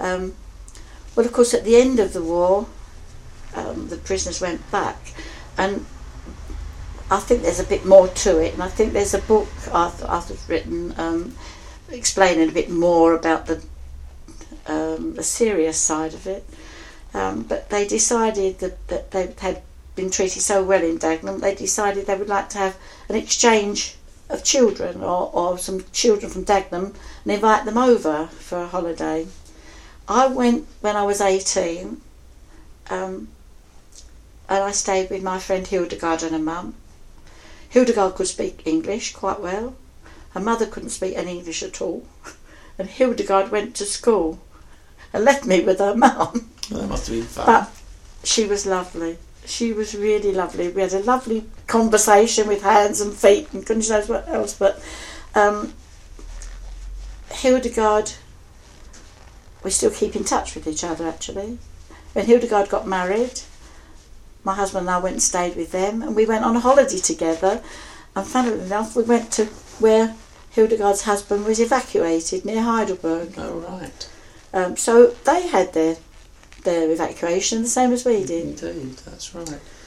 Well, of course, at the end of the war, the prisoners went back, and I think there's a bit more to it, and I think there's a book Arthur's written explaining a bit more about the serious side of it. But they decided that they had been treated so well in Dagenham, they decided they would like to have an exchange of children, or some children from Dagenham, and invite them over for a holiday. I went when I was 18, and I stayed with my friend Hildegard and her mum. Hildegard could speak English quite well. Her mother couldn't speak any English at all. And Hildegard went to school and left me with her mum. Well, that must have been fun. But she was lovely. She was really lovely. We had a lovely conversation with hands and feet and goodness knows what else. But Hildegard, we still keep in touch with each other actually. When Hildegard got married, my husband and I went and stayed with them, and we went on a holiday together, and funnily enough we went to where Hildegard's husband was evacuated, near Heidelberg. Oh, right. So they had their evacuation the same as we did. Indeed, that's right.